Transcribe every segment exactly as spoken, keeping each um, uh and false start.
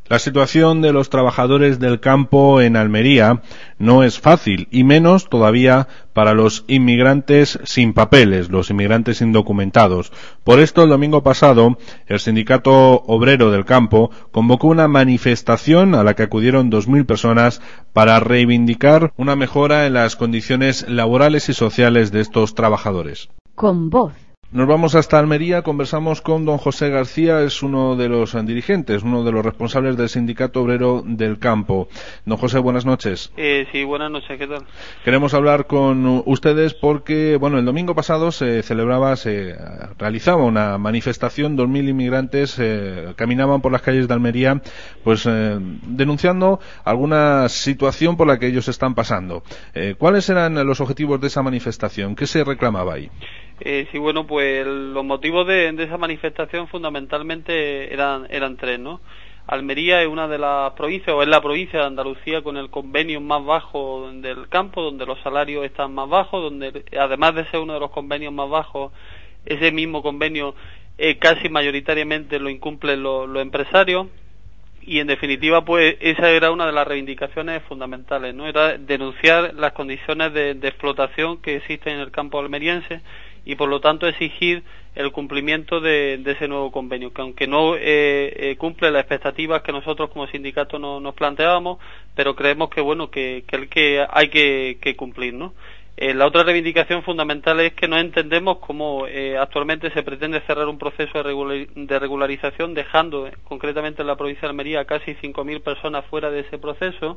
La situación de los trabajadores del campo en Almería no es fácil, y menos todavía para los inmigrantes sin papeles, los inmigrantes indocumentados. Por esto, el domingo pasado, el Sindicato Obrero del Campo convocó una manifestación a la que acudieron dos mil personas para reivindicar una mejora en las condiciones laborales y sociales de estos trabajadores. Con voz. Nos vamos hasta Almería, conversamos con don José García, es uno de los dirigentes, uno de los responsables del Sindicato Obrero del Campo. Don José, buenas noches. Eh, sí, buenas noches, ¿qué tal? Queremos hablar con ustedes porque, bueno, el domingo pasado se celebraba, se realizaba una manifestación, dos mil inmigrantes eh, caminaban por las calles de Almería, pues eh, denunciando alguna situación por la que ellos están pasando. Eh, ¿Cuáles eran los objetivos de esa manifestación? ¿Qué se reclamaba ahí? Eh, sí, bueno, pues los motivos de, de esa manifestación fundamentalmente eran eran tres, ¿no? Almería es una de las provincias, o es la provincia de Andalucía con el convenio más bajo del campo, donde los salarios están más bajos, donde además de ser uno de los convenios más bajos, ese mismo convenio eh, casi mayoritariamente lo incumplen los, los empresarios. Y en definitiva, pues esa era una de las reivindicaciones fundamentales, ¿no? Era denunciar las condiciones de, de explotación que existen en el campo almeriense y por lo tanto exigir el cumplimiento de, de ese nuevo convenio, que aunque no eh, eh, cumple las expectativas que nosotros como sindicato no, nos planteábamos, pero creemos que bueno que, que el que hay que, que cumplir, ¿no? Eh, la otra reivindicación fundamental es que no entendemos cómo eh, actualmente se pretende cerrar un proceso de, regular, de regularización, dejando eh, concretamente en la provincia de Almería casi cinco mil personas fuera de ese proceso.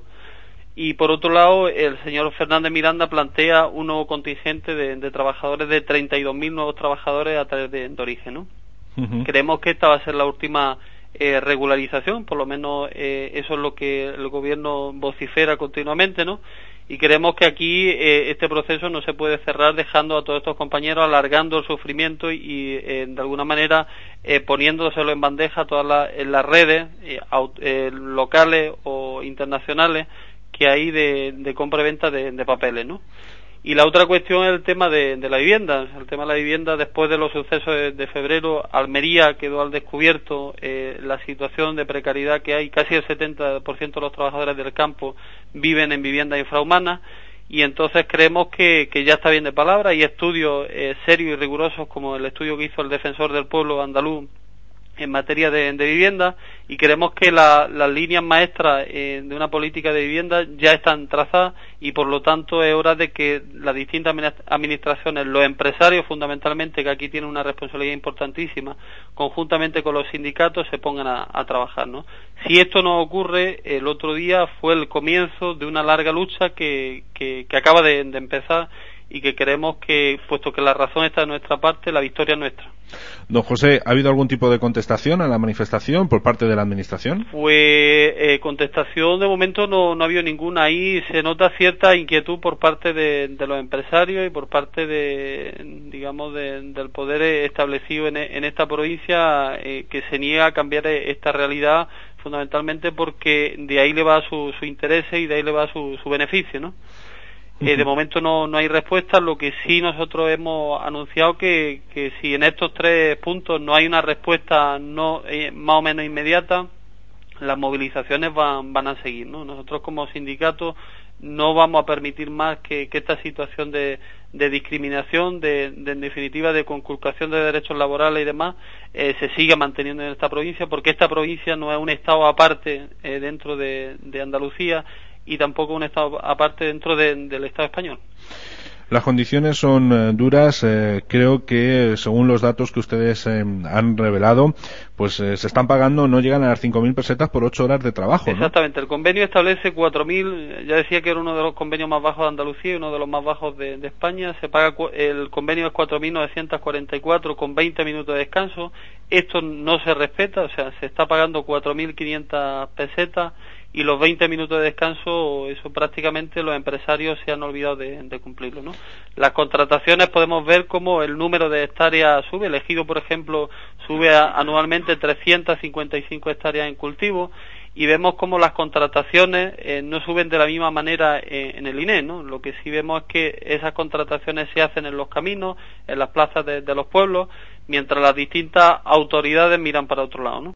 Y por otro lado, el señor Fernández Miranda plantea un nuevo contingente de, de trabajadores, de treinta y dos mil nuevos trabajadores a través de, de origen, ¿no? Uh-huh. Creemos que esta va a ser la última eh, regularización, por lo menos eh, eso es lo que el gobierno vocifera continuamente, ¿no? Y creemos que aquí eh, este proceso no se puede cerrar dejando a todos estos compañeros alargando el sufrimiento y, y eh, de alguna manera eh, poniéndoselo en bandeja a todas las, en las redes eh, aut, eh, locales o internacionales que hay de, de compra y venta de, de papeles, ¿no? Y la otra cuestión es el tema de, de la vivienda. El tema de la vivienda, después de los sucesos de, de febrero, Almería quedó al descubierto eh, la situación de precariedad que hay. Casi el setenta por ciento de los trabajadores del campo viven en viviendas infrahumanas y entonces creemos que, que ya está bien de palabra. Hay estudios eh, serios y rigurosos como el estudio que hizo el Defensor del Pueblo andaluz en materia de, de vivienda y creemos que la, las líneas maestras eh, de una política de vivienda ya están trazadas y por lo tanto es hora de que las distintas administraciones, los empresarios fundamentalmente, que aquí tienen una responsabilidad importantísima, conjuntamente con los sindicatos se pongan a, a trabajar, ¿no? Si esto no ocurre, el otro día fue el comienzo de una larga lucha que, que, que acaba de, de empezar y que creemos que, puesto que la razón está de nuestra parte, la victoria es nuestra. Don José, ¿ha habido algún tipo de contestación a la manifestación por parte de la Administración? Pues eh, contestación de momento no, no ha habido ninguna. Ahí se nota cierta inquietud por parte de, de los empresarios y por parte de, digamos, de, del poder establecido en, en esta provincia eh, que se niega a cambiar esta realidad fundamentalmente porque de ahí le va su, su interés y de ahí le va su, su beneficio, ¿no? Eh, de momento no, no hay respuesta, lo que sí nosotros hemos anunciado que, que si en estos tres puntos no hay una respuesta no eh, más o menos inmediata, las movilizaciones van, van a seguir, ¿no? Nosotros como sindicato no vamos a permitir más que, que esta situación de, de discriminación, de, de en definitiva de conculcación de derechos laborales y demás, eh, se siga manteniendo en esta provincia, porque esta provincia no es un estado aparte eh, dentro de, de Andalucía y tampoco un estado aparte dentro de, del Estado español. Las condiciones son eh, duras, eh, creo que según los datos que ustedes eh, han revelado, pues eh, se están pagando, no llegan a las cinco mil pesetas por ocho horas de trabajo, ¿no? Exactamente, el convenio establece cuatro mil, ya decía que era uno de los convenios más bajos de Andalucía y uno de los más bajos de, de España, se paga, el convenio es cuatro mil novecientos cuarenta y cuatro con veinte minutos de descanso, esto no se respeta, o sea, se está pagando cuatro mil quinientas pesetas y los veinte minutos de descanso, eso prácticamente los empresarios se han olvidado de, de cumplirlo, ¿no? Las contrataciones podemos ver cómo el número de hectáreas sube, el ejido, por ejemplo, sube a, anualmente trescientas cincuenta y cinco hectáreas en cultivo, y vemos cómo las contrataciones eh, no suben de la misma manera eh, en el I N E, ¿no? Lo que sí vemos es que esas contrataciones se hacen en los caminos, en las plazas de, de los pueblos, mientras las distintas autoridades miran para otro lado, ¿no?